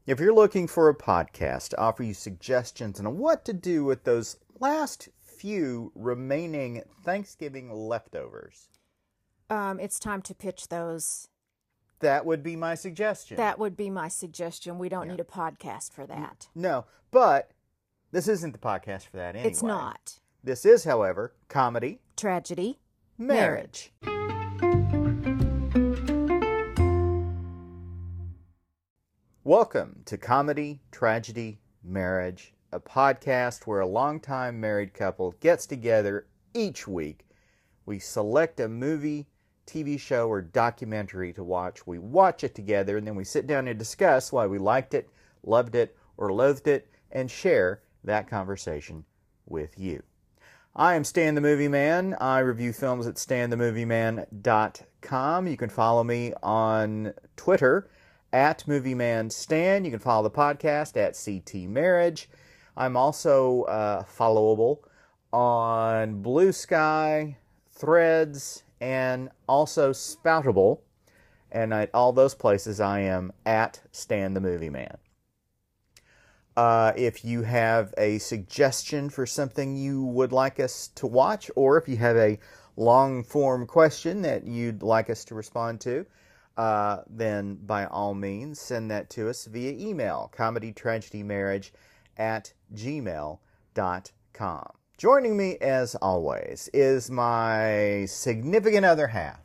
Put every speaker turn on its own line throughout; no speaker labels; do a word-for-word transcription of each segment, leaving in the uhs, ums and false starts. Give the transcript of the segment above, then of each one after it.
If you're looking for a podcast to offer you suggestions on what to do with those last few remaining Thanksgiving leftovers,
Um, it's time to pitch those.
that would be my suggestion.
That would be my suggestion. We don't
Yeah.
need a podcast for that.
No, but this isn't the podcast for that anyway.
It's not.
This is, however, comedy,
Tragedy,
marriage. Welcome to Comedy, Tragedy, Marriage, a podcast where a longtime married couple gets together each week. We select a movie, T V show, or documentary to watch. We watch it together, and then we sit down and discuss why we liked it, loved it, or loathed it, and share that conversation with you. I am Stan the Movie Man. I review films at stan the movie man dot com. You can follow me on Twitter at MovieManStan. You can follow the podcast at C T Marriage. I'm also uh, followable on Blue Sky, Threads, and also Spoutable. And at all those places, I am at Stan the Movie Man. Uh, if you have a suggestion for something you would like us to watch, or if you have a long-form question that you'd like us to respond to, uh, then by all means send that to us via email, comedytragedymarriage at gmail dot com. Joining me, as always, is my significant other half.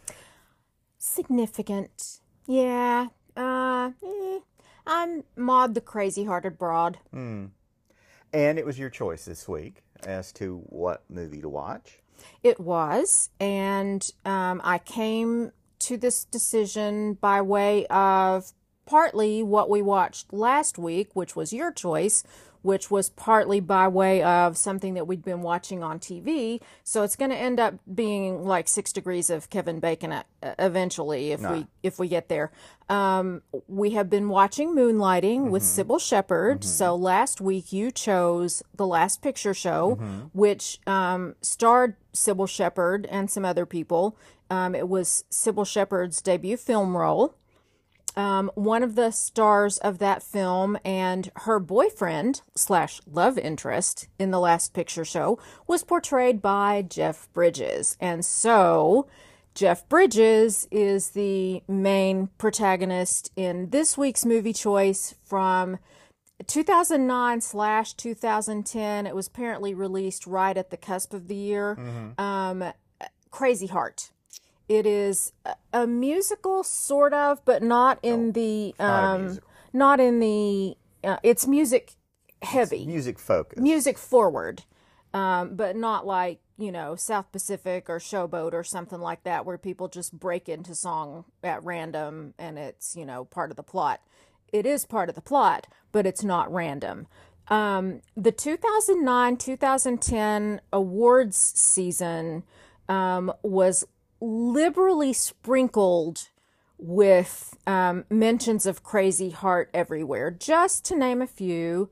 Significant. Yeah. Uh, eh. I'm Maud the Crazy-Hearted Broad.
Hmm. And it was your choice this week as to what movie to watch.
It was, and um, I came to this decision by way of partly what we watched last week, which was your choice, which was partly by way of something that we'd been watching on T V. So it's going to end up being like six degrees of Kevin Bacon uh, eventually if
Nah.
we if we get there. Um, we have been watching Moonlighting
Mm-hmm.
with Sybil Shepherd. Mm-hmm. So last week you chose The Last Picture Show, mm-hmm. which um, starred Sybil Shepherd and some other people. Um, it was Sybil Shepherd's debut film role. Um, one of the stars of that film and her boyfriend slash love interest in The Last Picture Show was portrayed by Jeff Bridges. And so Jeff Bridges is the main protagonist in this week's movie choice from two thousand nine slash two thousand ten. It was apparently released right at the cusp of the year. Mm-hmm. Um, Crazy Heart. It is a, a musical, sort of, but not in
No,
the,
not a
um,
musical.
not in the, uh, it's music heavy.
It's music focused.
Music forward, um, but not like, you know, South Pacific or Showboat or something like that, where people just break into song at random and it's, you know, part of the plot. It is part of the plot, but it's not random. Um, the two thousand nine two thousand ten awards season um, was liberally sprinkled with um, mentions of Crazy Heart everywhere, just to name a few.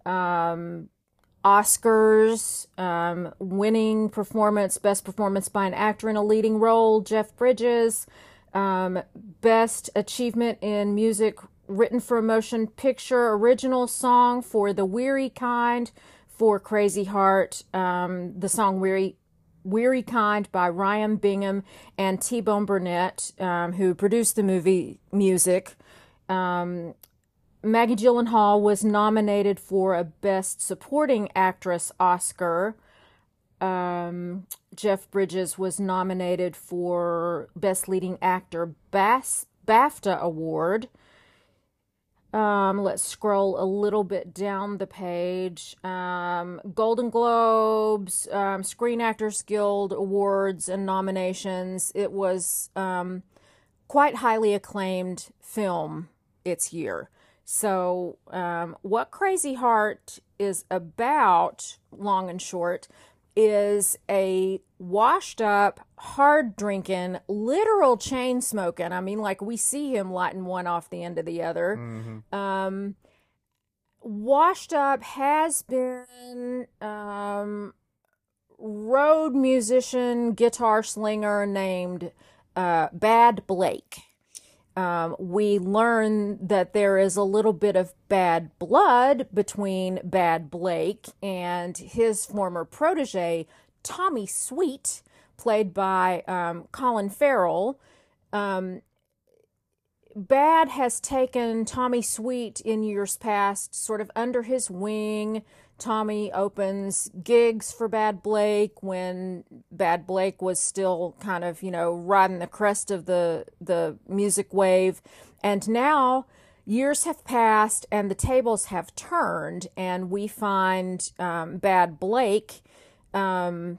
Um, Oscars, um, winning performance, best performance by an actor in a leading role, Jeff Bridges. Um, best achievement in music written for a motion picture, original song for The Weary Kind for Crazy Heart. Um, the song Weary Weary Kind by Ryan Bingham and T-Bone Burnett, um, who produced the movie music. Um, Maggie Gyllenhaal was nominated for a Best Supporting Actress Oscar. Um, Jeff Bridges was nominated for Best Leading Actor Bas- BAFTA Award. Um, let's scroll a little bit down the page. Um, Golden Globes, um, Screen Actors Guild Awards and nominations. It was um, quite highly acclaimed film its year. So um, what Crazy Heart is about, long and short, is a washed up, hard drinking, literal chain smoking. I mean, like we see him lighting one off the end of the other. Mm-hmm. Um, washed up, has been um, road musician, guitar slinger named uh, Bad Blake. Um, we learn that there is a little bit of bad blood between Bad Blake and his former protege, Tommy Sweet, played by um, Colin Farrell. Um, Bad has taken Tommy Sweet in years past sort of under his wing. Tommy opens gigs for Bad Blake when Bad Blake was still kind of, you know, riding the crest of the the music wave. And now years have passed and the tables have turned, and we find um, Bad Blake um,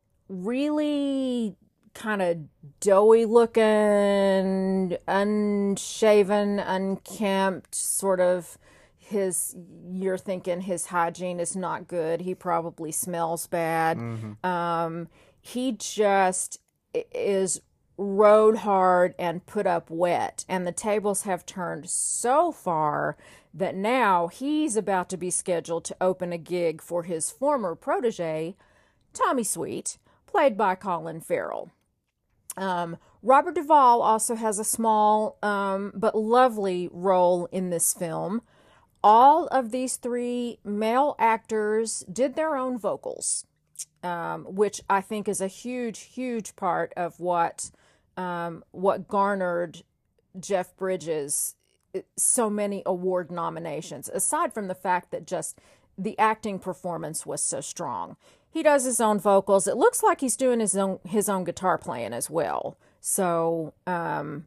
really kind of doughy looking, unshaven, unkempt, sort of. His, you're thinking his hygiene is not good. He probably smells bad. Mm-hmm. Um, he just is rode hard and put up wet. And the tables have turned so far that now he's about to be scheduled to open a gig for his former protege, Tommy Sweet, played by Colin Farrell. Um, Robert Duvall also has a small um, but lovely role in this film. All of these three male actors did their own vocals, um, which I think is a huge, huge part of what um, what garnered Jeff Bridges so many award nominations, aside from the fact that just the acting performance was so strong. He does his own vocals. It looks like he's doing his own his own guitar playing as well. So um,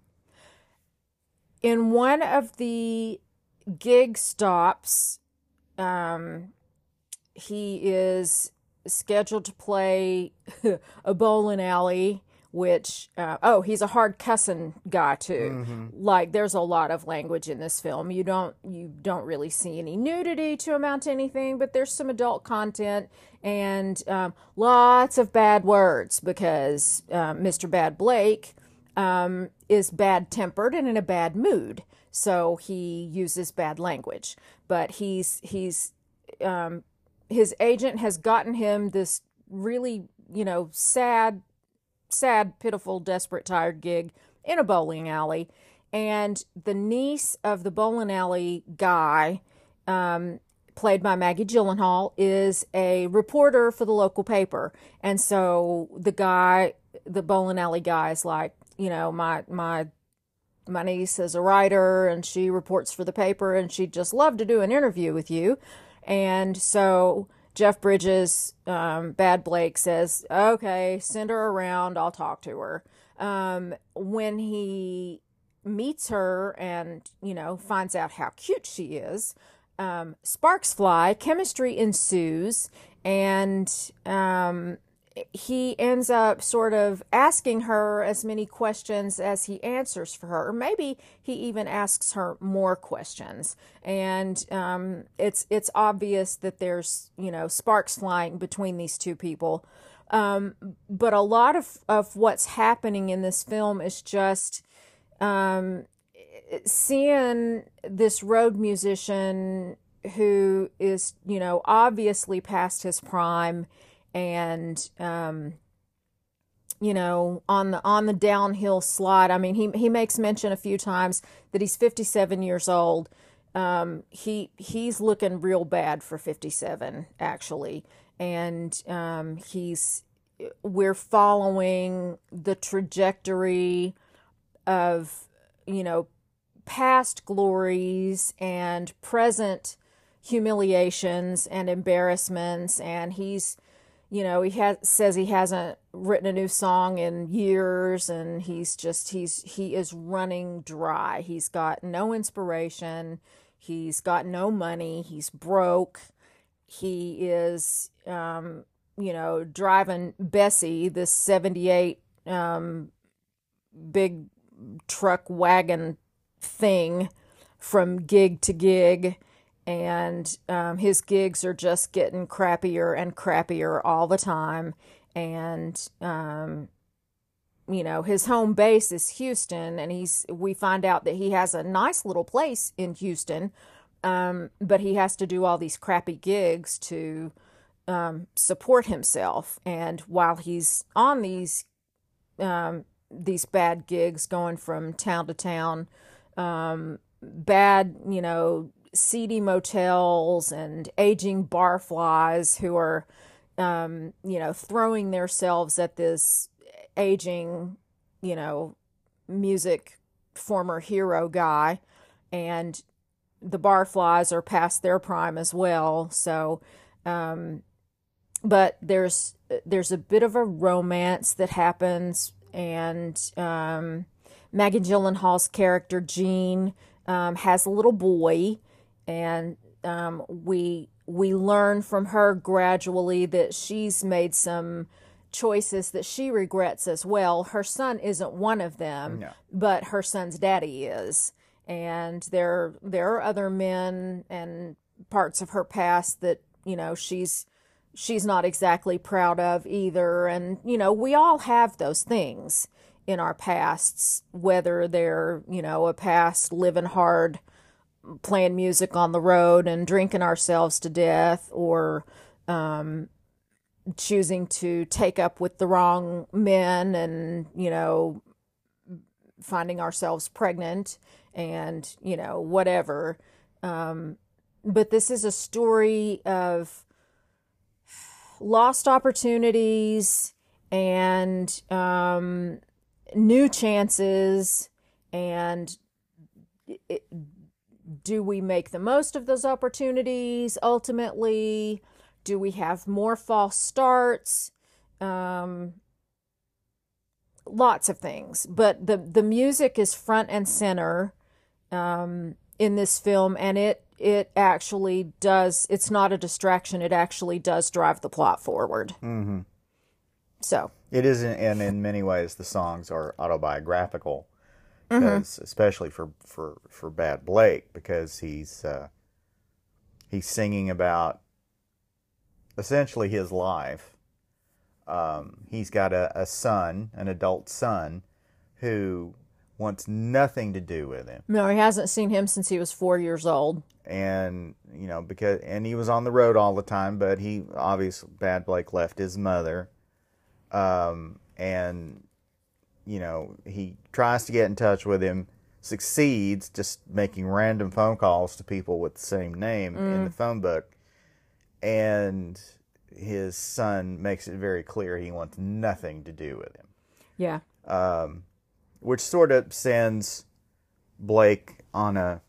in one of the gig stops, um, he is scheduled to play a bowling alley, which, uh, oh, he's a hard cussing guy too. Mm-hmm. Like, there's a lot of language in this film. You don't, you don't really see any nudity to amount to anything, but there's some adult content and um, lots of bad words because um, Mister Bad Blake um, is bad-tempered and in a bad mood. So he uses bad language, but he's, he's, um, his agent has gotten him this really, you know, sad, sad, pitiful, desperate, tired gig in a bowling alley. And the niece of the bowling alley guy, um, played by Maggie Gyllenhaal, is a reporter for the local paper. And so the guy, the bowling alley guy is like, you know, my, my, My niece is a writer and she reports for the paper and she'd just love to do an interview with you. And so Jeff Bridges, um, Bad Blake, says, okay, send her around. I'll talk to her. Um, when he meets her and, you know, finds out how cute she is, um, sparks fly, chemistry ensues, and um, he ends up sort of asking her as many questions as he answers for her, or maybe he even asks her more questions. And um, it's it's obvious that there's, you know, sparks flying between these two people. Um, but a lot of, of what's happening in this film is just um, seeing this road musician who is, you know, obviously past his prime, and um, you know, on the on the downhill slide. I mean, he he makes mention a few times that he's fifty-seven years old. Um, he he's looking real bad for fifty-seven, actually, and um, he's we're following the trajectory of, you know, past glories and present humiliations and embarrassments, and he's, you know, he has says he hasn't written a new song in years, and he's just he's he is running dry. He's got no inspiration. He's got no money. He's broke. He is, um, you know, driving Bessie, this seventy-eight um, big truck wagon thing, from gig to gig. And um, his gigs are just getting crappier and crappier all the time. And, um, you know, his home base is Houston, and he's, we find out that he has a nice little place in Houston, um, but he has to do all these crappy gigs to um, support himself. And while he's on these um, these bad gigs, going from town to town, um, bad, you know, seedy motels and aging barflies who are, um, you know, throwing themselves at this aging, you know, music former hero guy, and the barflies are past their prime as well. So, um, but there's there's a bit of a romance that happens, and um, Maggie Gyllenhaal's character Jean um, has a little boy, and um, we we learn from her gradually that she's made some choices that she regrets as well. Her son isn't one of them,
No.
but her son's daddy is. And there there are other men and parts of her past that, you know, she's she's not exactly proud of either. And, you know, we all have those things in our pasts, whether they're, you know, a past living hard, playing music on the road and drinking ourselves to death, or um, choosing to take up with the wrong men and, you know, finding ourselves pregnant and, you know, whatever. Um, but this is a story of lost opportunities and um, new chances, and it, do we make the most of those opportunities ultimately? Do we have more false starts? Um, lots of things. But the, the music is front and center um, in this film, and it it actually does, it's not a distraction, it actually does drive the plot forward.
Mm-hmm.
So.
It is, and in many ways the songs are autobiographical, because mm-hmm. especially for, for, for Bad Blake, because he's uh, he's singing about essentially his life. Um, he's got a, a son, an adult son, who wants nothing to do with him.
No, he hasn't seen him since he was four years old.
And, you know, because, and he was on the road all the time, but he, obviously, Bad Blake left his mother. Um, and, you know, he tries to get in touch with him, succeeds, just making random phone calls to people with the same name mm. in the phone book. And his son makes it very clear he wants nothing to do with him.
Yeah.
Um, which sort of sends Blake on a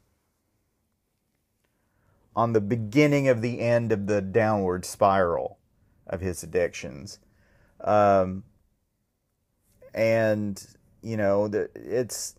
on the beginning of the end of the downward spiral of his addictions. Um, and, you know, the, it's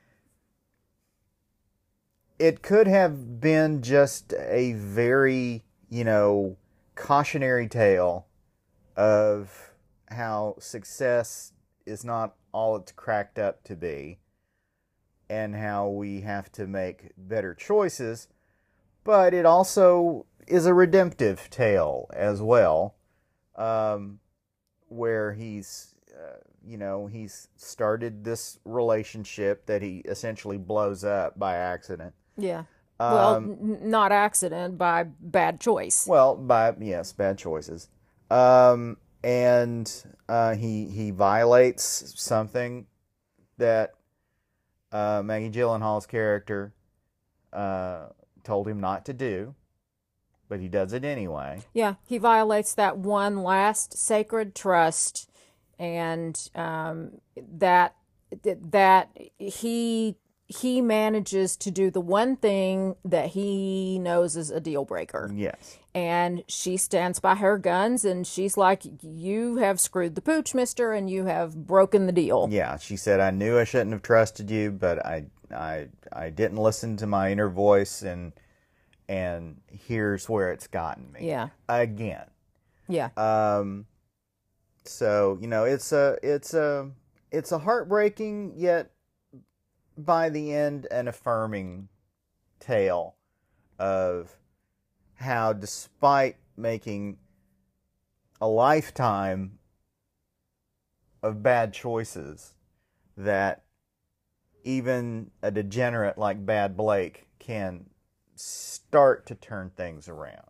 it could have been just a very, you know, cautionary tale of how success is not all it's cracked up to be, and how we have to make better choices. But it also is a redemptive tale as well, um, where he's, uh, you know, he's started this relationship that he essentially blows up by accident.
Yeah. Well, um, n- not accident, by bad choice.
Well, by, yes, bad choices. Um, and uh, he he violates something that uh, Maggie Gyllenhaal's character uh, told him not to do, but he does it anyway.
Yeah, he violates that one last sacred trust, and um, that that he he manages to do the one thing that he knows is a deal breaker.
Yes.
And she stands by her guns, and she's like, you have screwed the pooch, mister, and you have broken the deal.
Yeah, she said, I knew I shouldn't have trusted you, but I I I didn't listen to my inner voice, and and here's where it's gotten me.
Yeah.
Again.
Yeah.
Um so, you know, it's a it's a it's a heartbreaking yet by the end an affirming tale of how, despite making a lifetime of bad choices, that even a degenerate like Bad Blake can start to turn things around.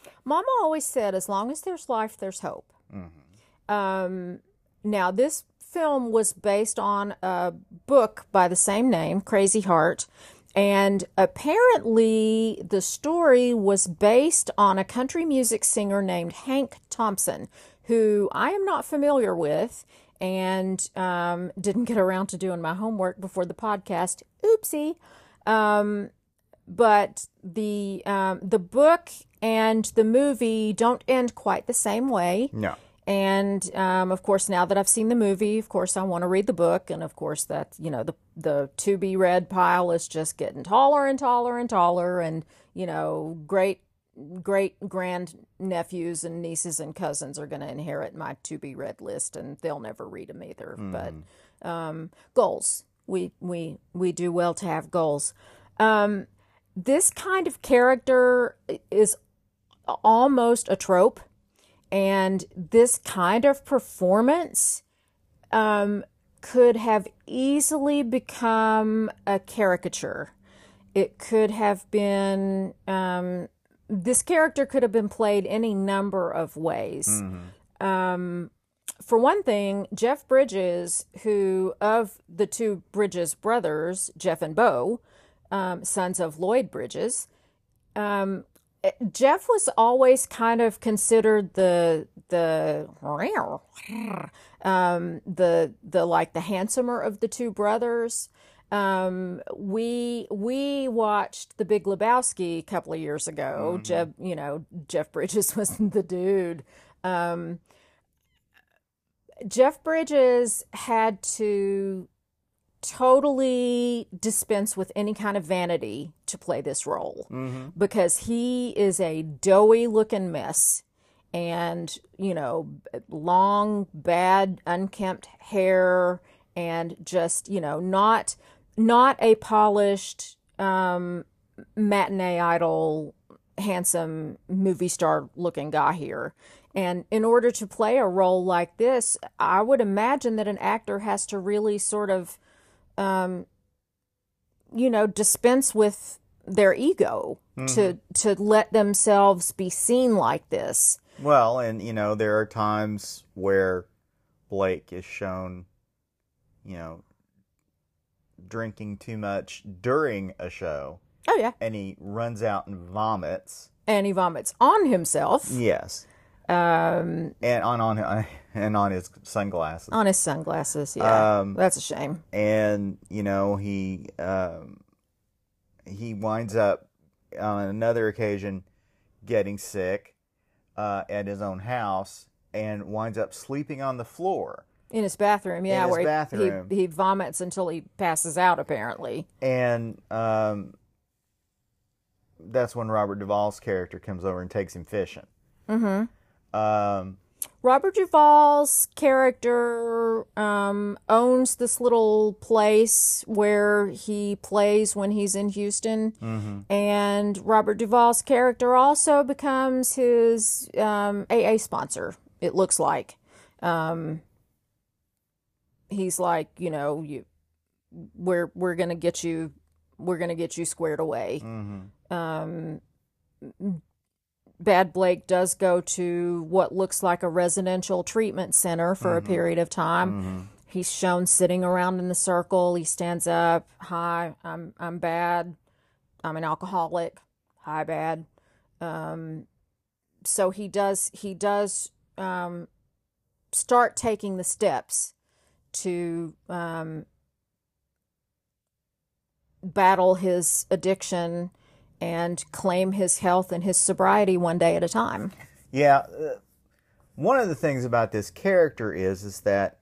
Mama always said, as long as there's life, there's hope.
Mm-hmm.
Um, now, this film was based on a book by the same name, Crazy Heart. And apparently the story was based on a country music singer named Hank Thompson, who I am not familiar with and um, didn't get around to doing my homework before the podcast. Oopsie. Um, but the um, the book and the movie don't end quite the same way.
No.
And um, of course, now that I've seen the movie, of course, I want to read the book. And of course, that, you know, the the to be read pile is just getting taller and taller and taller. And, you know, great great grand nephews and nieces and cousins are going to inherit my to be read list, and they'll never read them either. Mm. But um, goals, we we we do well to have goals. Um, this kind of character is almost a trope. And this kind of performance um, could have easily become a caricature. It could have been, um, this character could have been played any number of ways. Mm-hmm. Um, for one thing, Jeff Bridges, who of the two Bridges brothers, Jeff and Bo, um, sons of Lloyd Bridges, um, Jeff was always kind of considered the the um, the the like the handsomer of the two brothers. Um, we we watched The Big Lebowski a couple of years ago. Mm-hmm. Jeff, you know, Jeff Bridges was the dude. Um, Jeff Bridges had to totally dispense with any kind of vanity to play this role, mm-hmm. because he is a doughy looking mess, and, you know, long, bad, unkempt hair, and just, you know, not not a polished um, matinee idol, handsome movie star looking guy here. And in order to play a role like this, I would imagine that an actor has to really sort of Um, you know, dispense with their ego, mm-hmm. to to let themselves be seen like this.
Well, and, you know, there are times where Blake is shown, you know, drinking too much during a show.
Oh, yeah.
And he runs out and vomits.
And he vomits on himself.
Yes.
Um,
and on, on and on his sunglasses.
On his sunglasses, yeah.
Um,
That's a shame.
And, you know, he um, he winds up on another occasion getting sick uh, at his own house, and winds up sleeping on the floor.
In his bathroom, yeah,
In his
where he,
bathroom.
He, he vomits until he passes out, apparently.
And um, that's when Robert Duvall's character comes over and takes him fishing.
Mm-hmm.
Um,
Robert Duvall's character um, owns this little place where he plays when he's in Houston. Mm-hmm. And Robert Duvall's character also becomes his um, A A sponsor, it looks like. Um, he's like, you know, you, we're we're gonna get you, we're gonna get you squared away. Mm-hmm. Um, Bad Blake does go to what looks like a residential treatment center for mm-hmm. a period of time. Mm-hmm. He's shown sitting around in the circle. He stands up. Hi, I'm I'm bad. I'm an alcoholic. Hi, bad. Um, so he does he does um, start taking the steps to um, battle his addiction and claim his health and his sobriety one day at a time.
Yeah. Uh, one of the things about this character is, is that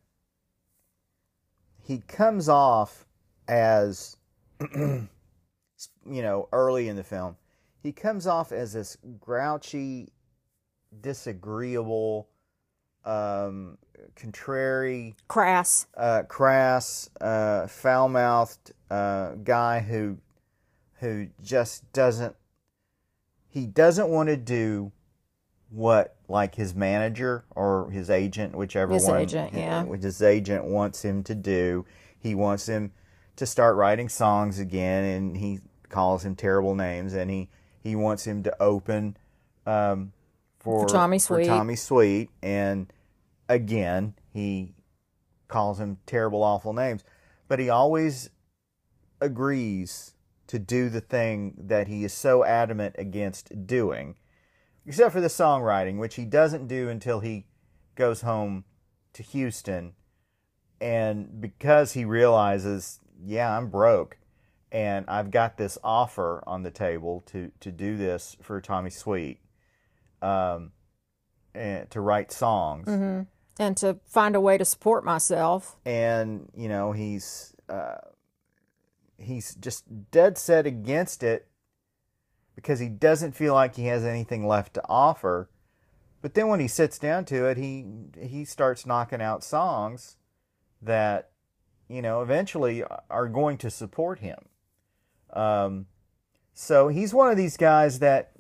he comes off as, you know, early in the film, he comes off as this grouchy, disagreeable, um, contrary,
crass,
uh, crass, uh, foul-mouthed uh, guy who who just doesn't, he doesn't want to do what, like, his manager or his agent, whichever
his
one,
agent, yeah.
which his agent wants him to do. He wants him to start writing songs again, and he calls him terrible names, and he, he wants him to open um, for,
for Tommy Sweet.
For Tommy Sweet, and again, he calls him terrible, awful names. But he always agrees to do the thing that he is so adamant against doing, except for the songwriting, which he doesn't do until he goes home to Houston. And because he realizes, yeah, I'm broke, and I've got this offer on the table to, to do this for Tommy Sweet, um, and to write songs.
Mm-hmm. And to find a way to support myself.
And, you know, he's uh, he's just dead set against it because he doesn't feel like he has anything left to offer. But then when he sits down to it, he he starts knocking out songs that, you know, eventually are going to support him. Um, so he's one of these guys that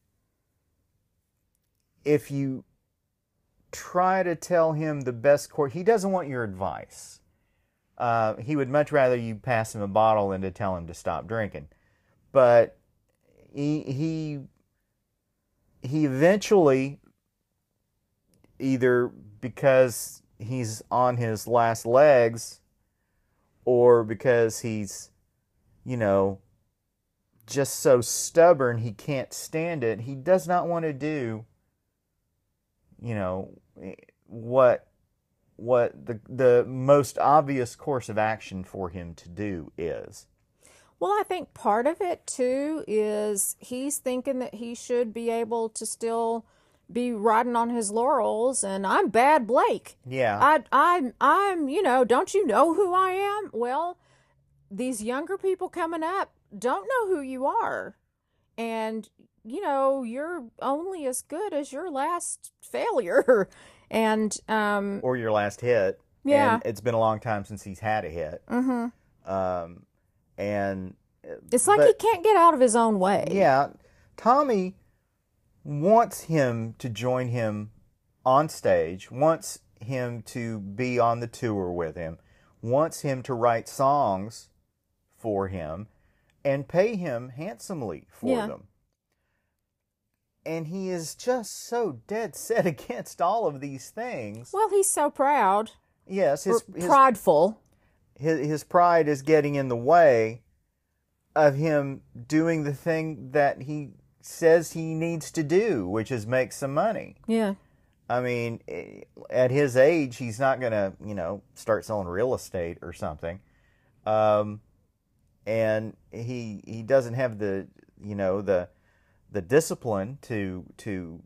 if you try to tell him the best course, he doesn't want your advice. Uh, he would much rather you pass him a bottle than to tell him to stop drinking. But he he he eventually, either because he's on his last legs or because he's, you know, just so stubborn he can't stand it, he does not want to do, you know, what what the the most obvious course of action for him to do is.
Well, I think part of it too is he's thinking that he should be able to still be riding on his laurels, and I'm Bad Blake.
Yeah.
I I'm I'm, you know, don't you know who I am? Well, these younger people coming up don't know who you are. And you know, you're only as good as your last failure. And um
or your last hit.
Yeah.
And it's been a long time since he's had a hit.
Mm-hmm.
Um and
it's like
but,
he can't get out of his own way.
Yeah. Tommy wants him to join him on stage, wants him to be on the tour with him, wants him to write songs for him and pay him handsomely for
yeah.
them. And he is just so dead set against all of these things.
Well, he's so proud.
Yes, his, his
prideful.
His, his pride is getting in the way of him doing the thing that he says he needs to do, which is make some money.
Yeah.
I mean, at his age, he's not going to, you know, start selling real estate or something. Um, and he he doesn't have the, you know, the the discipline to to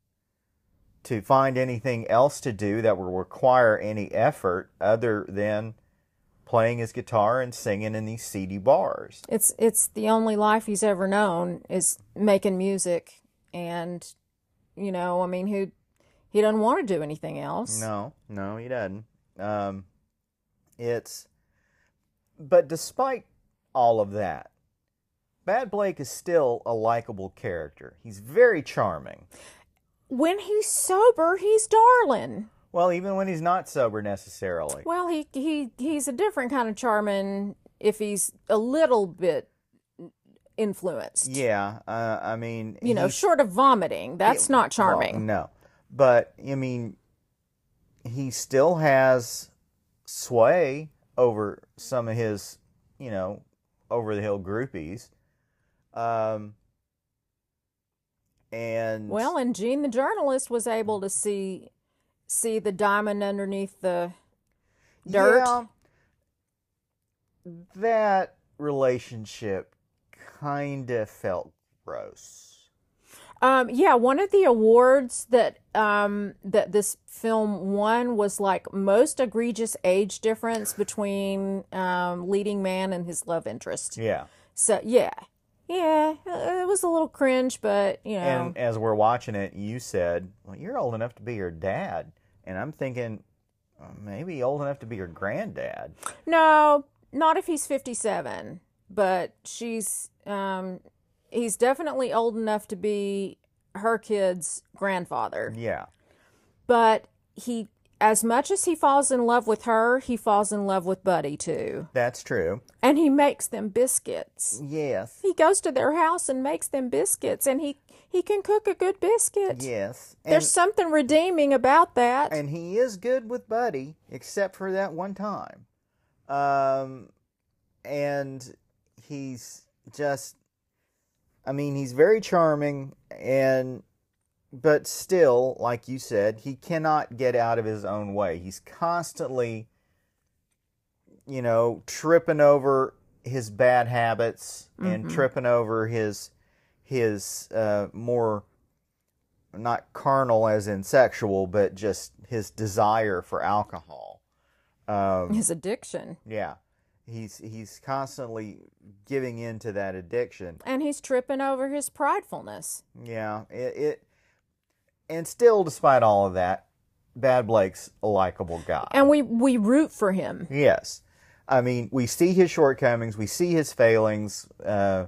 to find anything else to do that will require any effort other than playing his guitar and singing in these seedy bars.
It's it's the only life he's ever known is making music, and you know, I mean, who he doesn't want to do anything else.
No, no, he doesn't. Um, it's but despite all of that, Bad Blake is still a likable character. He's very charming.
When he's sober, he's darling.
Well, even when he's not sober necessarily.
Well, he he he's a different kind of charming if he's a little bit influenced.
Yeah, uh, I mean...
You know, short of vomiting. That's
he,
not charming.
Well, no. But, I mean, he still has sway over some of his, you know, over-the-hill groupies. Um... And
well, and Gene the journalist was able to see see the diamond underneath the dirt.
Yeah, that relationship kind of felt gross.
Um, yeah, one of the awards that um, that this film won was like most egregious age difference between um, leading man and his love interest.
Yeah.
So yeah. Yeah, it was a little cringe, but, you know.
And as we're watching it, you said, well, you're old enough to be your dad. And I'm thinking, well, maybe old enough to be your granddad.
No, not if he's fifty-seven. But she's, um, he's definitely old enough to be her kid's grandfather.
Yeah.
But he, as much as he falls in love with her, he falls in love with Buddy too.
That's true.
And he makes them biscuits.
Yes.
He goes to their house and makes them biscuits, and he, he can cook a good biscuit.
Yes. And,
There's something redeeming about that.
and he is good with Buddy, except for that one time. Um, and he's just, I mean, he's very charming, and but still, like you said, he cannot get out of his own way. He's constantly, you know, tripping over his bad habits and
Mm-hmm.
tripping over his his uh, more, not carnal as in sexual, but just his desire for alcohol. Um,
His addiction.
yeah, he's he's constantly giving in to that addiction.
And he's tripping over his pridefulness.
Yeah, it, it and still, despite all of that, Bad Blake's a likable guy.
And we, we root for him.
Yes, I mean, we see his shortcomings, we see his failings, uh,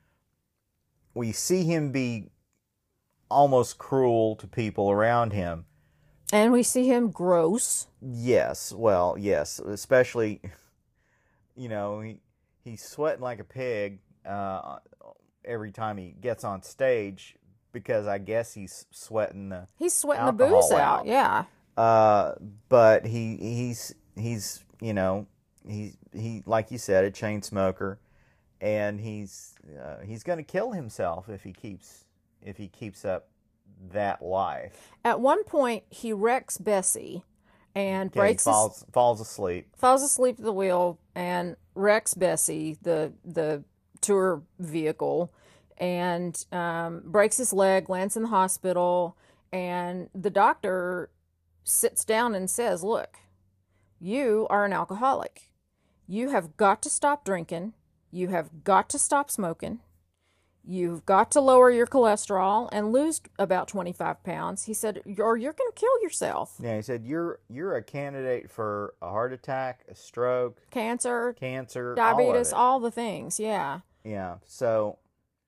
we see him be almost cruel to people around him.
And we see him gross.
Yes, well, yes, especially, you know, he he's sweating like a pig uh, every time he gets on stage, because I guess he's sweating the
He's sweating the
alcohol
booze out.
out.
Yeah.
Uh, but he he's he's you know he he like you said, a chain smoker, and he's uh, he's going to kill himself if he keeps if he keeps up that life.
At one point, he wrecks Bessie and
Yeah,
breaks
he
his,
falls falls asleep.
falls asleep at the wheel and wrecks Bessie, the the tour vehicle, and um, breaks his leg, lands in the hospital, and the doctor sits down and says, "Look, you are an alcoholic. You have got to stop drinking. You have got to stop smoking. You've got to lower your cholesterol and lose about twenty-five pounds." He said, or you're going to kill yourself.
Yeah, he said you're you're a candidate for a heart attack, a stroke,
Cancer,
cancer,
diabetes,
all
all,
of it.
the things, yeah.
Yeah. So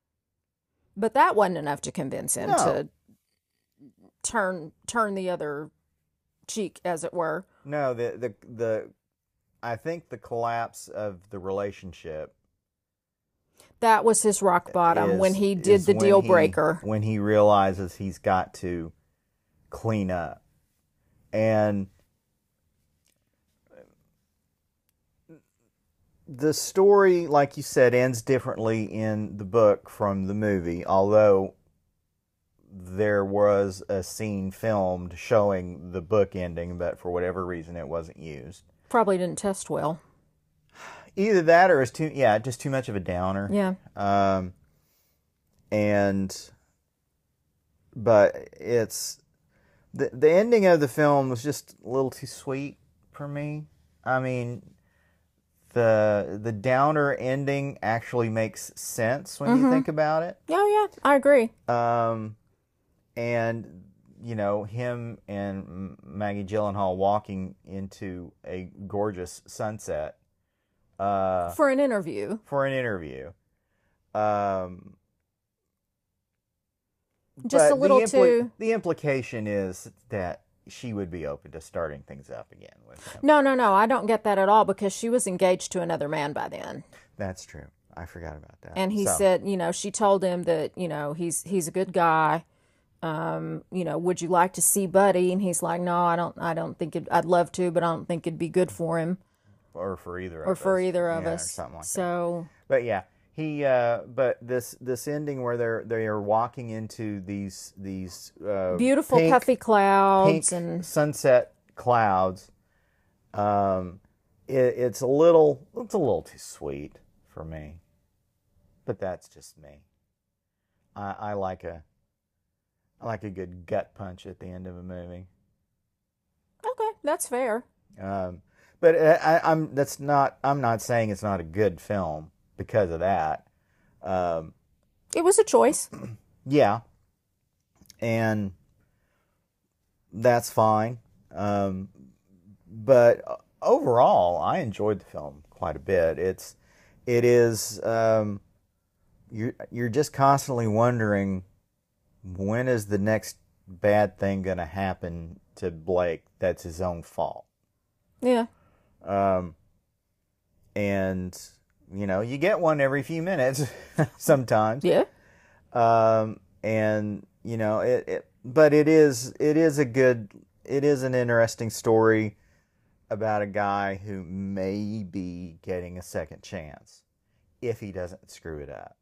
But that wasn't enough to convince him
No.
to turn turn the other cheek, as it were.
no, the the the I think the collapse of the relationship
That was his rock bottom
is,
when he did
is
the
when
deal
he-
breaker.
when he realizes he's got to clean up. And the story, like you said, ends differently in the book from the movie, although there was a scene filmed showing the book ending, but for whatever reason it wasn't used.
Probably didn't test well.
Either that or it's too, yeah, just too much of a downer.
Yeah.
Um, and, but it's, the, the ending of the film was just a little too sweet for me. I mean, the, the downer ending actually makes sense when you think about it.
Oh, yeah, I agree.
Um, and, you know, him and Maggie Gyllenhaal walking into a gorgeous sunset. Uh,
For an interview.
for an interview. Um,
Just
but
a little
the
too-
The implication is that she would be open to starting things up again with him.
No, no, no, I don't get that at all, because she was engaged to another man by then.
That's true. I forgot about that.
And he
So,
said, you know, she told him that, you know, he's he's a good guy. Um, you know, would you like to see Buddy? And he's like, no, I don't. I don't think it, I'd love to, but I don't think it'd be good for him
or for either of
or
us.
for either of
Yeah, or
us.
something like that.
So
But yeah, he. Uh, but this this ending where they're they are walking into these these uh,
beautiful
pink,
puffy clouds
pink
and
sunset clouds. Um, it, it's a little it's a little too sweet for me, but that's just me. I, I like a I like a good gut punch at the end of a movie.
okay, that's fair.
Um, but I, I'm that's not I'm not saying it's not a good film because of that. Um,
It was a choice.
yeah, and that's fine. Um, but overall, I enjoyed the film quite a bit. It's it is um, you're you're just constantly wondering when is the next bad thing going to happen to Blake that's his own fault.
Yeah.
Um, and, you know, you get one every few minutes sometimes.
Yeah.
Um, and, you know, it, it, but it is, it is a good, it is an interesting story about a guy who may be getting a second chance if he doesn't screw it up.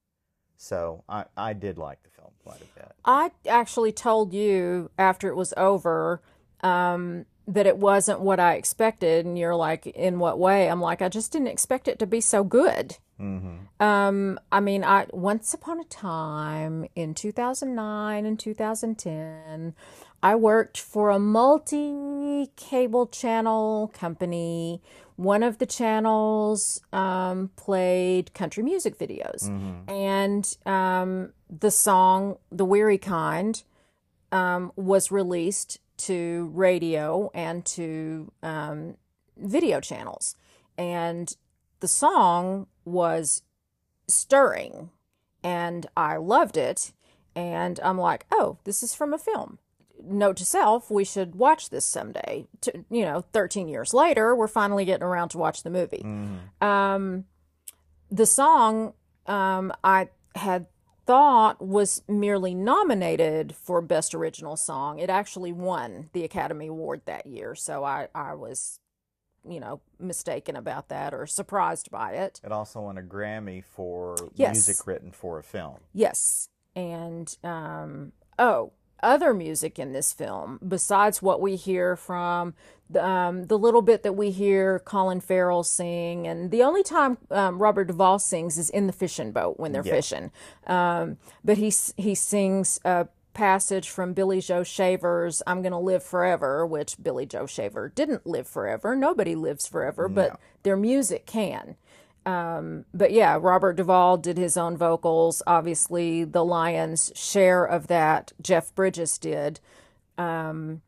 So I, I did like the film quite a bit.
I actually told you after it was over, um, that it wasn't what I expected. And you're like, in what way? I'm like, I just didn't expect it to be so good.
Mm-hmm.
Um, I mean, I once upon a time in two thousand nine and two thousand ten, I worked for a multi-cable channel company. One of the channels um, played country music videos.
Mm-hmm.
And um, the song, The Weary Kind, um, was released to radio and to um, video channels. And the song was stirring, and I loved it. And I'm like, oh, this is from a film. Note to self, we should watch this someday. To, you know, thirteen years later, we're finally getting around to watch the movie.
Mm-hmm.
Um, the song um, I had thought was merely nominated for Best Original Song. It actually won the Academy Award that year, so I, I was, you know, mistaken about that or surprised by it.
It also won a Grammy for
Yes.
music written for a film.
Yes. And, um, oh, other music in this film, besides what we hear from the, um, the little bit that we hear Colin Farrell sing, and the only time um, Robert Duvall sings is in the fishing boat when they're
Yeah.
fishing. Um, but he he sings a passage from Billy Joe Shaver's "I'm Gonna Live Forever," which Billy Joe Shaver didn't live forever. Nobody lives forever, but
No.
their music can. Um, but yeah, Robert Duvall did his own vocals. Obviously, the lion's share of that, Jeff Bridges did. Um,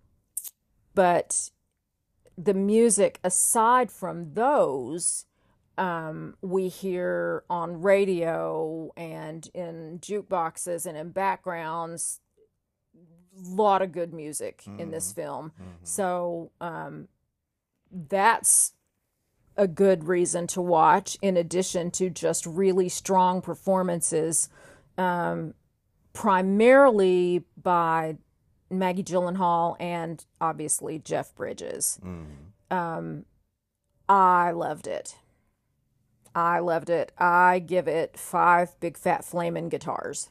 but the music, aside from those, um, we hear on radio and in jukeboxes and in backgrounds, lot of good music mm-hmm. in this film. Mm-hmm. So um, that's a good reason to watch, in addition to just really strong performances, um, primarily by Maggie Gyllenhaal and obviously Jeff Bridges.
Mm-hmm.
Um, I loved it. I loved it. I give it five big fat flaming guitars.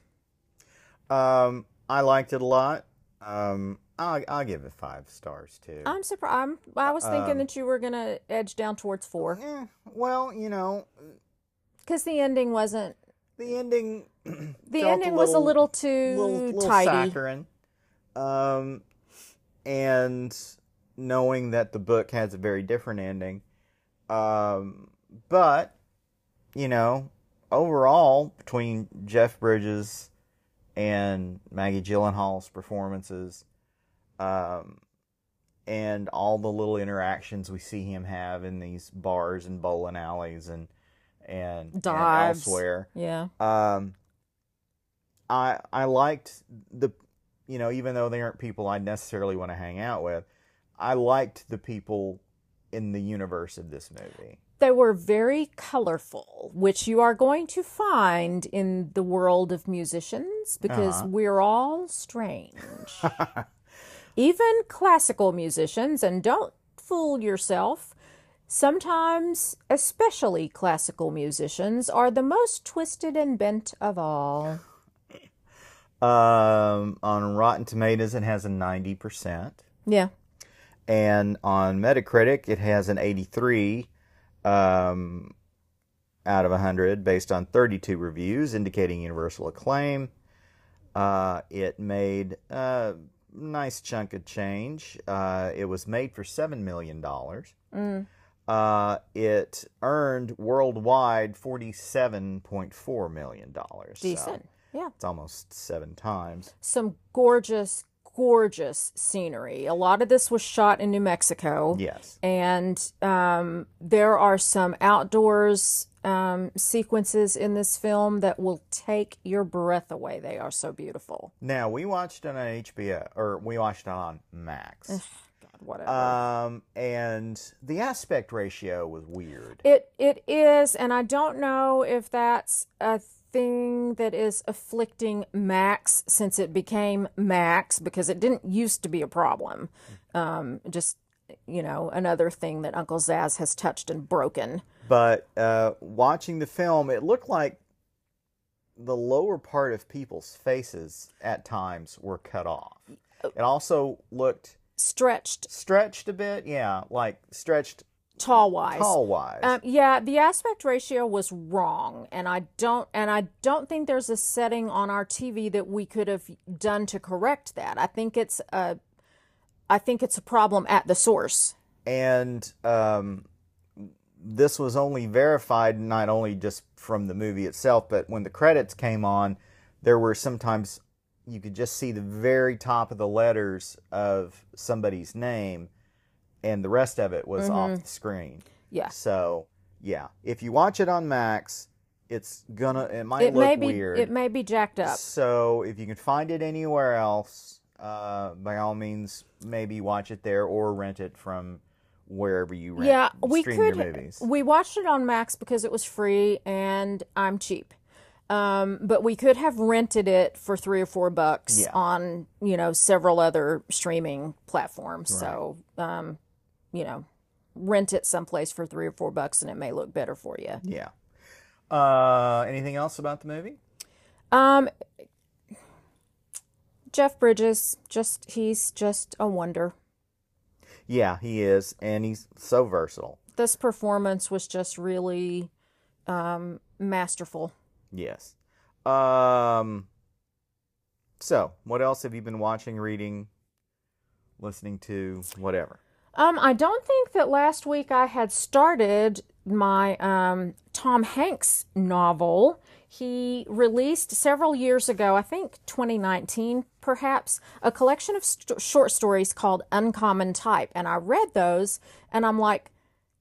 Um, I liked it a lot. Um, I'll, I'll give it five stars too.
I'm surprised. I'm, I was thinking
Um,
that you were gonna edge down towards four,
Eh, well, you know,
because the ending wasn't.
the ending.
The ending was a little too
little, little
tidy.
saccharine. Um, and knowing that the book has a very different ending, um, but you know, overall between Jeff Bridges and Maggie Gyllenhaal's performances, um, and all the little interactions we see him have in these bars and bowling alleys and and, and
Dives.
elsewhere.
Yeah.
Um, I I liked the, you know, even though they aren't people I necessarily want to hang out with, I liked the people in the universe of this movie.
They were very colorful, which you are going to find in the world of musicians, because
Uh-huh.
we're all strange. Even classical musicians, and don't fool yourself, sometimes, especially classical musicians, are the most twisted and bent of all.
Um, on Rotten Tomatoes, it has a ninety percent.
Yeah.
And on Metacritic, it has an eighty-three um, out of one hundred based on thirty-two reviews, indicating universal acclaim. Uh, it made a nice chunk of change. Uh, it was made for seven million dollars.
Mm.
Uh, it earned worldwide forty-seven point four million dollars.
Decent.
So
Yeah.
it's almost seven times.
Some gorgeous, gorgeous scenery. A lot of this was shot in New Mexico.
Yes.
And um, there are some outdoors um, sequences in this film that will take your breath away. They are so beautiful.
Now, we watched it on H B O, or we watched it on Max.
God, whatever.
Um, and the aspect ratio was weird.
It it is, and I don't know if that's a thing that is afflicting Max since it became Max, because it didn't used to be a problem. Um, just, you know, another thing that Uncle Zaz has touched and broken.
But uh, watching the film, it looked like the lower part of people's faces at times were cut off. It also looked
Stretched.
stretched a bit, yeah, like stretched
Tall-wise.
tall-wise.
Um, yeah, the aspect ratio was wrong, and I don't and I don't think there's a setting on our T V that we could have done to correct that. I think it's a I think it's a problem at the source.
And um, this was only verified not only just from the movie itself, but when the credits came on, there were sometimes you could just see the very top of the letters of somebody's name, and the rest of it was mm-hmm. off the screen.
Yeah.
So, yeah. If you watch it on Max, it's gonna, it might
it
look
may be,
weird.
It may be jacked up.
So, if you can find it anywhere else, uh, by all means, maybe watch it there or rent it from wherever you rent,
yeah, we
stream
could,
your movies.
We watched it on Max because it was free and I'm cheap. Um, but we could have rented it for three or four bucks
yeah.
on, you know, several other streaming platforms. Right. So, um, you know, rent it someplace for three or four bucks and it may look better for you.
Yeah. Uh, anything else about the movie?
Um, Jeff Bridges, just, he's just a wonder.
Yeah, he is. And he's so versatile.
This performance was just really, um, masterful.
Yes. Um, so, what else have you been watching, reading, listening to, whatever?
Um, I don't think that last week I had started my um, Tom Hanks novel. He released several years ago, I think twenty nineteen perhaps, a collection of st- short stories called Uncommon Type. And I read those, and I'm like,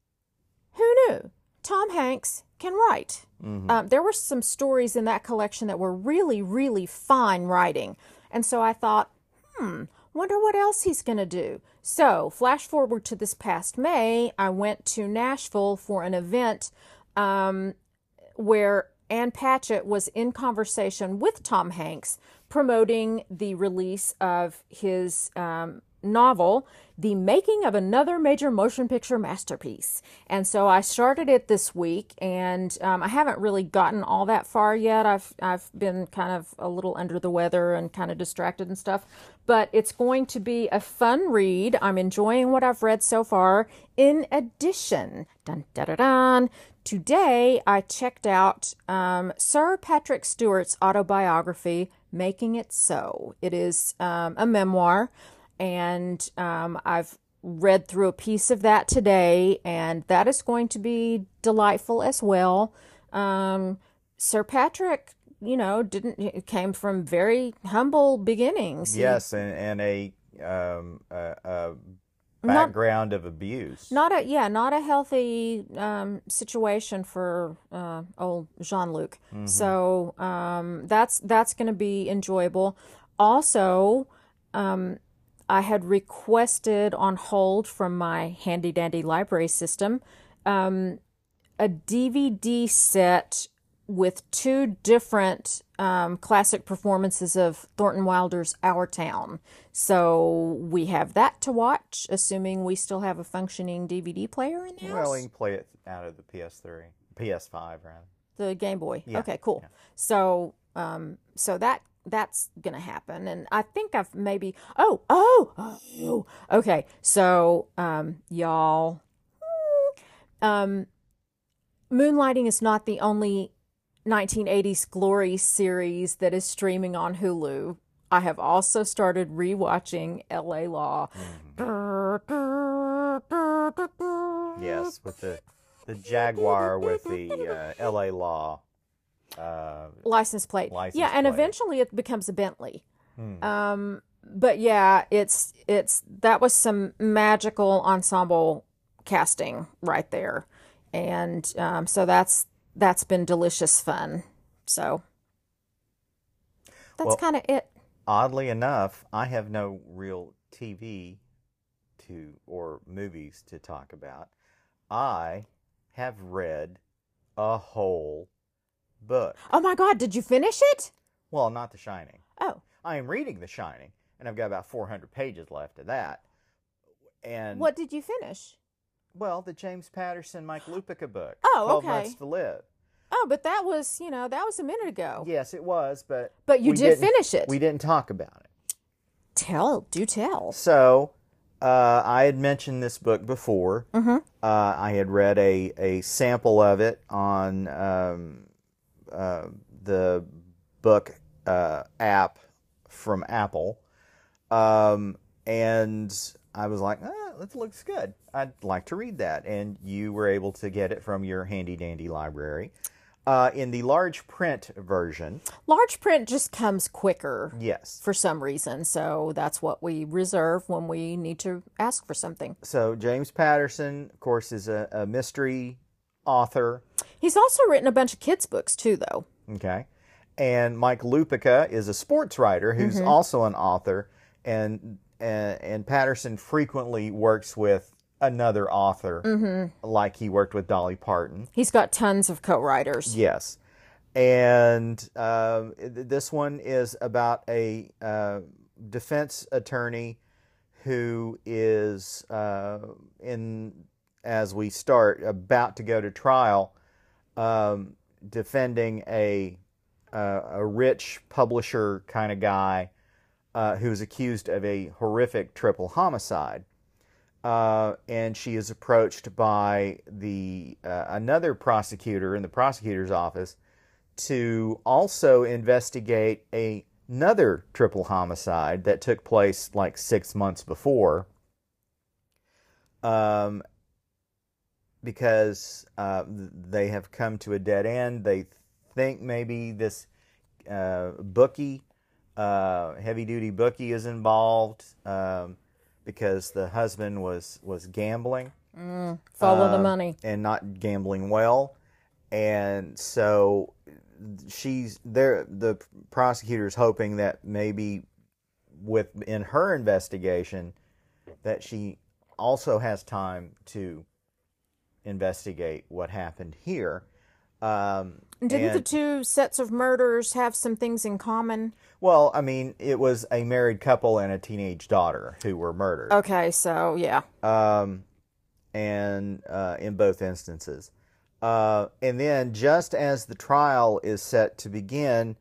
who knew? Tom Hanks can write. Mm-hmm. Um, there were some stories in that collection that were really, really fine writing. And so I thought, hmm, wonder what else he's going to do. So, flash forward to this past May, I went to Nashville for an event um, where Ann Patchett was in conversation with Tom Hanks promoting the release of his um, novel, The Making of Another Major Motion Picture Masterpiece. And so I started it this week, and um, I haven't really gotten all that far yet. I've I've been kind of a little under the weather and kind of distracted and stuff. But it's going to be a fun read. I'm enjoying what I've read so far. In addition, dun, dun, dun, dun, today I checked out um, Sir Patrick Stewart's autobiography, Making It So. It is um, a memoir. And um, I've read through a piece of that today, and that is going to be delightful as well. Um, Sir Patrick, you know, didn't came from very humble beginnings.
Yes, and, and a, um, a, a background not, of abuse.
Not a yeah, not a healthy um, situation for uh, old Jean-Luc. Mm-hmm. So um, that's that's going to be enjoyable. Also. Um, I had requested on hold from my handy dandy library system um, a D V D set with two different um, classic performances of Thornton Wilder's Our Town. So we have that to watch, assuming we still have a functioning D V D player in the house.
Well, we can play it out of the P S three, P S five rather.
The Game Boy.
Yeah.
Okay, cool. Yeah. So, um, so that. That's going to happen. And I think I've maybe, oh, oh, oh, okay. So, um, y'all, um, Moonlighting is not the only nineteen eighties glory series that is streaming on Hulu. I have also started rewatching L A Law.
Mm-hmm. Yes, with the, the Jaguar with the uh, L A Law. Uh,
license plate.
License
yeah, and
plate.
Eventually it becomes a Bentley.
Hmm.
Um, but yeah, it's it's that was some magical ensemble casting right there, and um, so that's that's been delicious fun. So that's
Well,
kind of it.
oddly enough, I have no real T V to or movies to talk about. I have read a whole book.
Oh my God, did you finish it?
Well, not The Shining.
Oh,
I am reading The Shining, and I've got about four hundred pages left of that. And
what did you finish?
well, the James Patterson, Mike Lupica book,
Oh,
twelve
okay.
Months to Live.
Oh, but that was, you know, that was a minute ago.
Yes, it was, but
But you
we
did
didn't-
finish it.
We didn't talk about it.
Tell, do tell.
So, uh, I had mentioned this book before.
Mm-hmm.
Uh, I had read a, a sample of it on um, uh, the book uh, app from Apple. Um, and I was like, ah, that looks good. I'd like to read that. And you were able to get it from your handy dandy library. Uh, in the large print version,
Large print just comes quicker
yes.
for some reason, so that's what we reserve when we need to ask for something.
So James Patterson, of course, is a, a mystery author.
He's also written a bunch of kids' books too, though.
Okay. And Mike Lupica is a sports writer who's
Mm-hmm.
also an author. And, and, and Patterson frequently works with another author,
Mm-hmm.
like he worked with Dolly Parton.
He's got tons of co-writers.
Yes. And um, this one is about a uh, defense attorney who is uh, in, as we start, about to go to trial, um, defending a uh, a rich publisher kind of guy uh, who's accused of a horrific triple homicide. Uh, and she is approached by the uh, another prosecutor in the prosecutor's office to also investigate a, another triple homicide that took place like six months before. Um, because uh, they have come to a dead end. They think maybe this uh, bookie, uh, heavy-duty bookie, is involved. Um, because the husband was, was gambling.
Mm, follow
um,
the money.
And not gambling well. And so she's there. The prosecutor's hoping that maybe with in her investigation that she also has time to investigate what happened here. Um,
Didn't
and,
the two sets of murders have some things in common?
Well, I mean, it was a married couple and a teenage daughter who were murdered.
Okay, so yeah.
Um, and uh, in both instances. Uh, and then just as the trial is set to begin,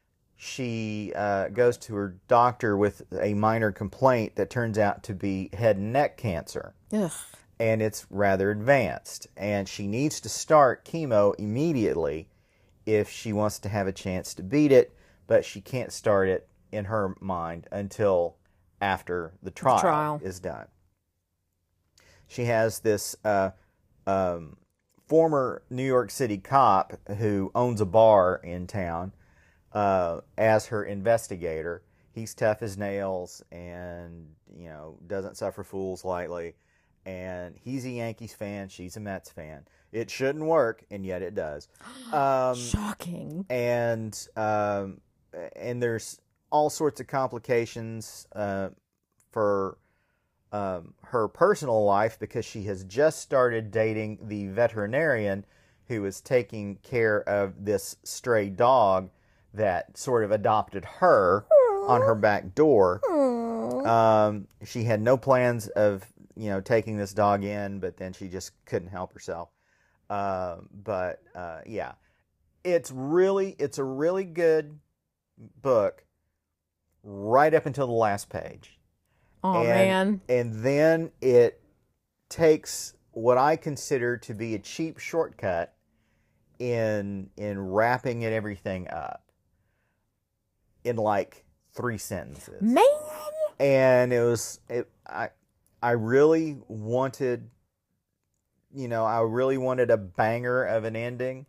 she uh, goes to her doctor with a minor complaint that turns out to be head and neck cancer.
Ugh.
And it's rather advanced. And she needs to start chemo immediately if she wants to have a chance to beat it, but she can't start it in her mind until after the trial,
The trial.
is done. She has this uh, um, former New York City cop who owns a bar in town uh, as her investigator. He's tough as nails and, you know, doesn't suffer fools lightly. And he's a Yankees fan. She's a Mets fan. It shouldn't work, and yet it does. Um,
Shocking.
and um, and there's all sorts of complications uh, for um, her personal life because she has just started dating the veterinarian who is taking care of this stray dog that sort of adopted her on her back door. Um, she had no plans of, you know, taking this dog in, but then she just couldn't help herself. Uh, but uh, yeah, it's really it's a really good book right up until the last page.
Oh,
and,
man.
And then it takes what I consider to be a cheap shortcut in in wrapping it everything up in like three sentences.
Man!
And it was it, I I really wanted, you know, I really wanted a banger of an ending,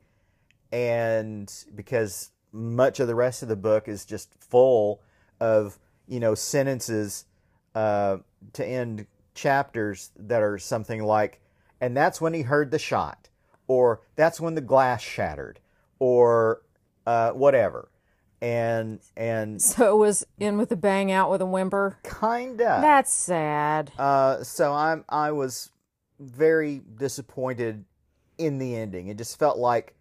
and because much of the rest of the book is just full of, you know, sentences uh, to end chapters that are something like, and that's when he heard the shot, or that's when the glass shattered, or uh, whatever. And and
So it was in with a bang, out with a whimper.
kinda.
That's sad.
Uh, so I'm I was very disappointed in the ending. It just felt like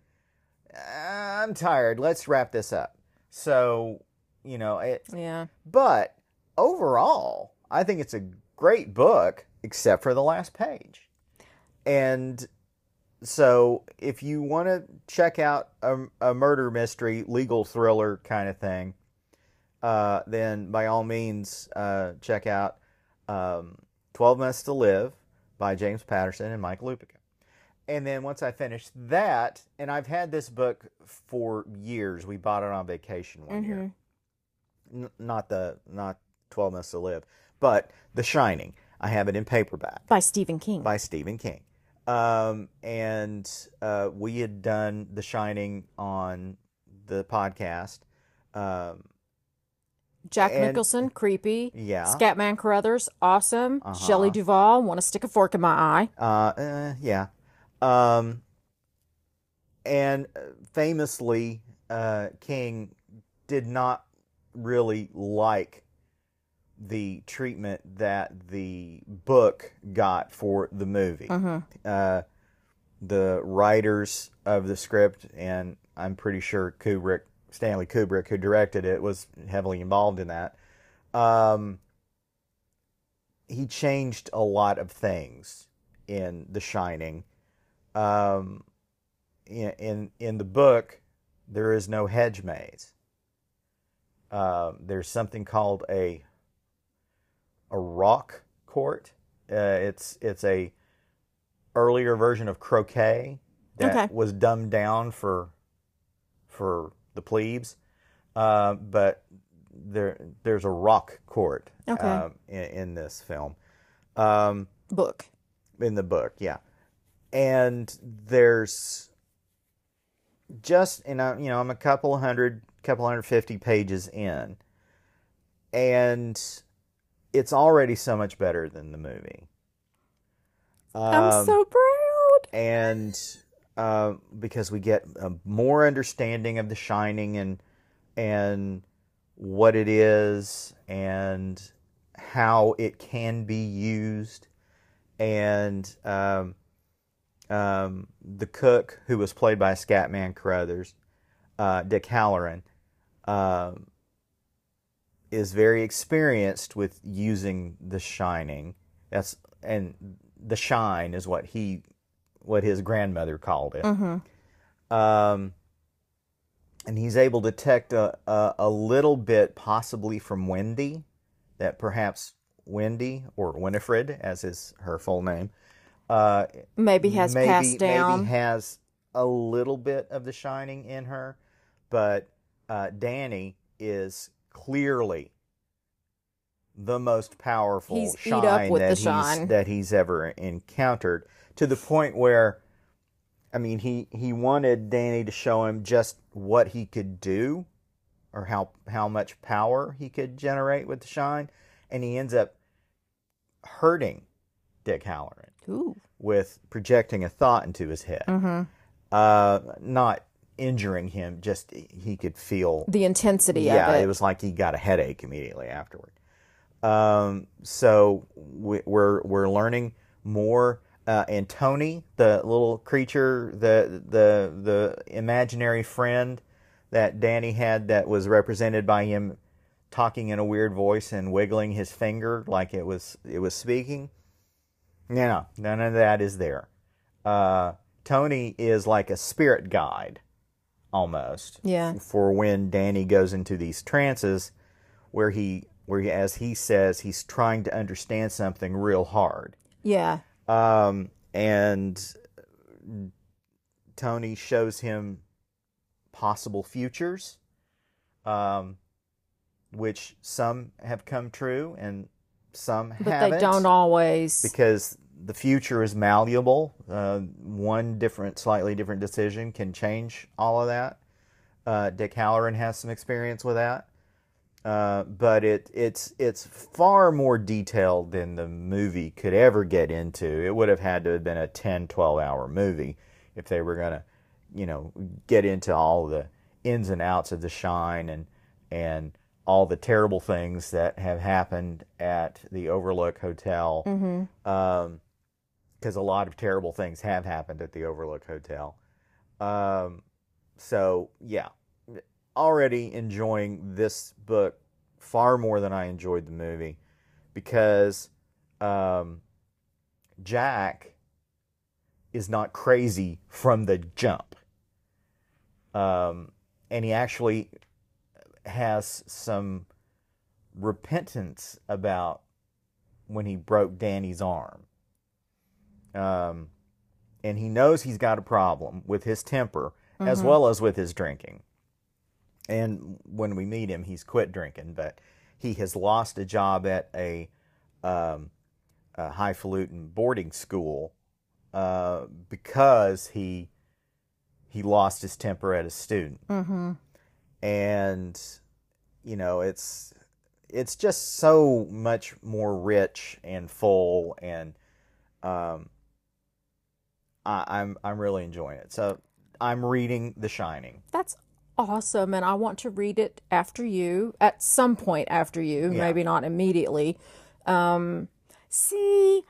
I'm tired. Let's wrap this up. So, you know, it,
Yeah.
but overall, I think it's a great book, except for the last page. And so, if you want to check out a, a murder mystery, legal thriller kind of thing, uh, then by all means, uh, check out um, twelve Months to Live by James Patterson and Mike Lupica. And then once I finished that, and I've had this book for years. We bought it on vacation one
Mm-hmm.
year. N- not the not twelve Months to Live, but The Shining. I have it in paperback
By Stephen King.
by Stephen King. Um, and uh, we had done The Shining on the podcast. Um,
Jack
and-
Nicholson, creepy.
yeah.
Scatman Carruthers, awesome.
Uh-huh.
Shelley Duvall, want to stick a fork in my eye.
Uh, uh, yeah. Um, and famously, uh, King did not really like the treatment that the book got for the movie.
Mm-hmm.
Uh, the writers of the script, and I'm pretty sure Kubrick, Stanley Kubrick, who directed it, was heavily involved in that. Um, he changed a lot of things in The Shining. Um, in, in in the book, there is no hedge maze. Uh, there's something called a a rock court. Uh, it's it's a earlier version of croquet that
Okay.
was dumbed down for for the plebes. Uh, but there there's a rock court
Okay.
um, in, in this film. Um,
Book.
in the book, yeah. And there's just, you know, you know, I'm a couple hundred, couple hundred fifty pages in, and it's already so much better than the movie.
I'm
Um,
so proud.
and uh, because we get a more understanding of The Shining and and what it is and how it can be used, and um, um, the cook, who was played by Scatman Carruthers, uh, Dick Halloran, um, is very experienced with using The Shining. That's and the shine is what he, what his grandmother called it.
Mm-hmm.
Um, and he's able to detect a, a, a little bit, possibly from Wendy, that perhaps Wendy, or Winifred, as is her full name, uh,
Maybe has
maybe,
passed down.
maybe has a little bit of The Shining in her, but uh, Danny is clearly the most powerful
He's eat
shine,
up with
that,
the
he's,
shine.
that he's ever encountered, to the point where, I mean, he, he wanted Danny to show him just what he could do, or how how much power he could generate with the shine, and he ends up hurting Dick Halloran
Ooh.
with projecting a thought into his head.
Mm-hmm.
Uh, not injuring him, just he could feel
The intensity
yeah,
of it.
it was like he got a headache immediately afterward. Um, so we, we're we're learning more. Uh, and Tony, the little creature, the the the imaginary friend that Danny had, that was represented by him talking in a weird voice and wiggling his finger like it was it was speaking. No, none of that is there. Uh, Tony is like a spirit guide, almost.
Yeah.
For when Danny goes into these trances, where he where he, as he says, he's trying to understand something real hard.
Yeah.
Um, and Tony shows him possible futures, um, which some have come true and some
But
haven't.
they don't always.
Because the future is malleable. Uh, one different, slightly different decision can change all of that. Uh, Dick Halloran has some experience with that. Uh, but it it's it's far more detailed than the movie could ever get into. It would have had to have been a ten, twelve hour movie if they were going to, you know, get into all the ins and outs of The Shine and and all the terrible things that have happened at the Overlook Hotel.
Mm-hmm.
Um, because a lot of terrible things have happened at the Overlook Hotel. Um, so, yeah, already enjoying this book far more than I enjoyed the movie, because um, Jack is not crazy from the jump. Um, and he actually has some repentance about when he broke Danny's arm. Um, and he knows he's got a problem with his temper, mm-hmm. as well as with his drinking. And when we meet him, he's quit drinking, but he has lost a job at a, um, a highfalutin boarding school uh, because he he lost his temper at a student.
Mm-hmm.
And you know, it's it's just so much more rich and full, and um. I, I'm I'm really enjoying it. So I'm reading The Shining.
That's awesome, and I want to read it after you, at some point after you,
Yeah.
maybe not immediately. Um, see,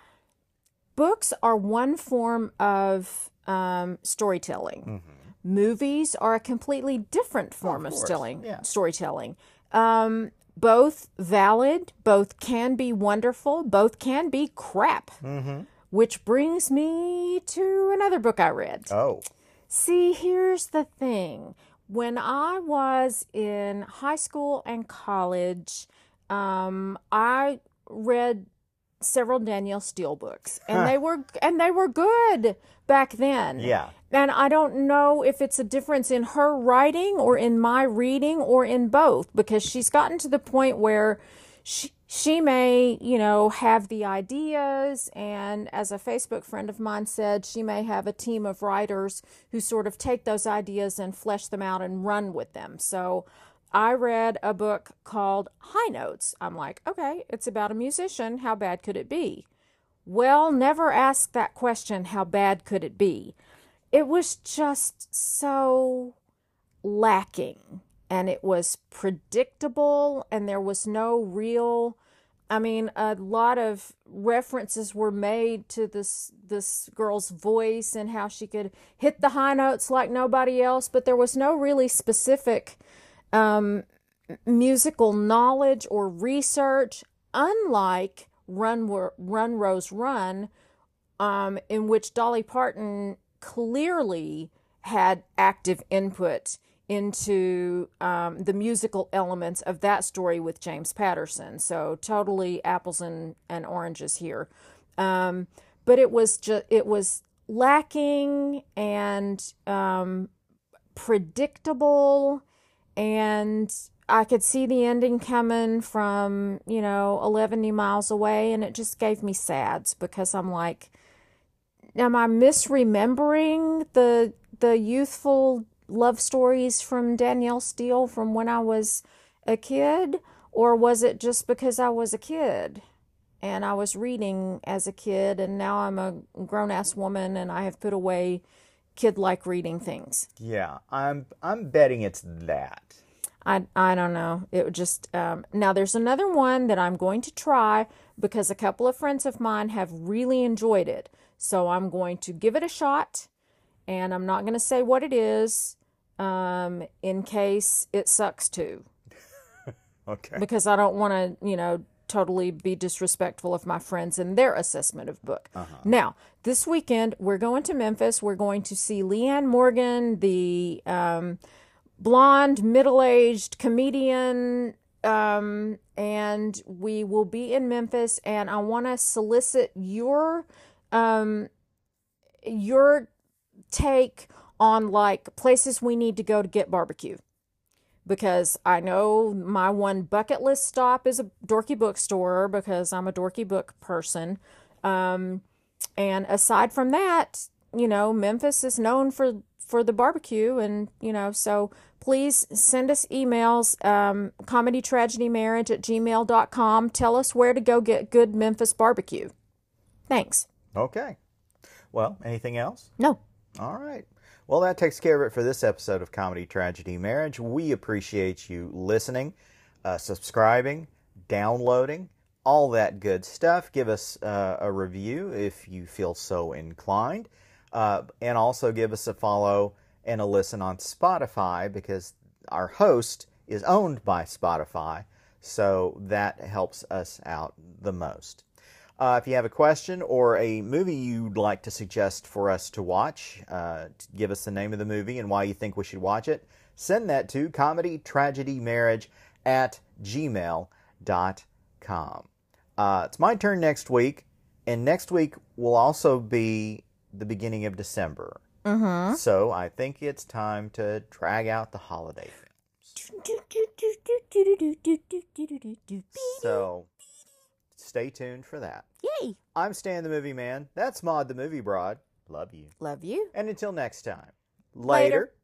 books are one form of um, storytelling.
Mm-hmm.
Movies are a completely different form of,
of
stilling,
yeah.
storytelling. Um, both valid, both can be wonderful, both can be crap.
Mm-hmm.
Which brings me to another book I read.
Oh.
See, here's the thing. When I was in high school and college, um, I read several Danielle Steele books, and they were and they were good back then.
Yeah.
And I don't know if it's a difference in her writing or in my reading or in both, because she's gotten to the point where she She may, you know, have the ideas, and as a Facebook friend of mine said, she may have a team of writers who sort of take those ideas and flesh them out and run with them. So I read a book called High Notes. I'm like, okay, it's about a musician. How bad could it be? Well, never ask that question, how bad could it be? It was just so lacking. And it was predictable, and there was no real, I mean, a lot of references were made to this this girl's voice and how she could hit the high notes like nobody else, but there was no really specific um, musical knowledge or research, unlike Run, Run Rose Run, um, in which Dolly Parton clearly had active input into um, the musical elements of that story with James Patterson. So totally apples and, and oranges here. Um, but it was just, it was lacking and um, predictable, and I could see the ending coming from, you know, eleven miles away, and it just gave me sads, because I'm like, am I misremembering the the youthful love stories from Danielle Steele from when I was a kid? Or was it just because I was a kid and I was reading as a kid, and now I'm a grown-ass woman and I have put away kid-like reading things?
Yeah, I'm I'm betting it's that.
I, I don't know. It would just, um, now there's another one that I'm going to try, because a couple of friends of mine have really enjoyed it. So I'm going to give it a shot, and I'm not going to say what it is, Um, in case it sucks too.
Okay.
Because I don't want to, you know, totally be disrespectful of my friends and their assessment of book.
Uh-huh.
Now, this weekend, we're going to Memphis. We're going to see Leanne Morgan, the um, blonde, middle-aged comedian, um, and we will be in Memphis, and I want to solicit your, um, your take on like places we need to go to get barbecue, because I know my one bucket list stop is a dorky bookstore, because I'm a dorky book person. Um, and aside from that, you know, Memphis is known for, for the barbecue, and, you know, so please send us emails, um, comedytragedymarriage at gmail dot com. Tell us where to go get good Memphis barbecue. Thanks.
Okay. Well, anything else?
No.
All right. Well, that takes care of it for this episode of Comedy Tragedy Marriage. We appreciate you listening, uh, subscribing, downloading, all that good stuff. Give us uh, a review if you feel so inclined. Uh, and also give us a follow and a listen on Spotify, because our host is owned by Spotify. So that helps us out the most. Uh, if you have a question or a movie you'd like to suggest for us to watch, uh, give us the name of the movie and why you think we should watch it, send that to comedytragedymarriage at gmail dot com. Uh, it's my turn next week, and next week will also be the beginning of December.
Mm-hmm.
So I think it's time to drag out the holiday films. So stay tuned for that.
Yay!
I'm Stan the Movie Man. That's Maud the Movie Broad. Love you.
Love you.
And until next time,
Later.
later.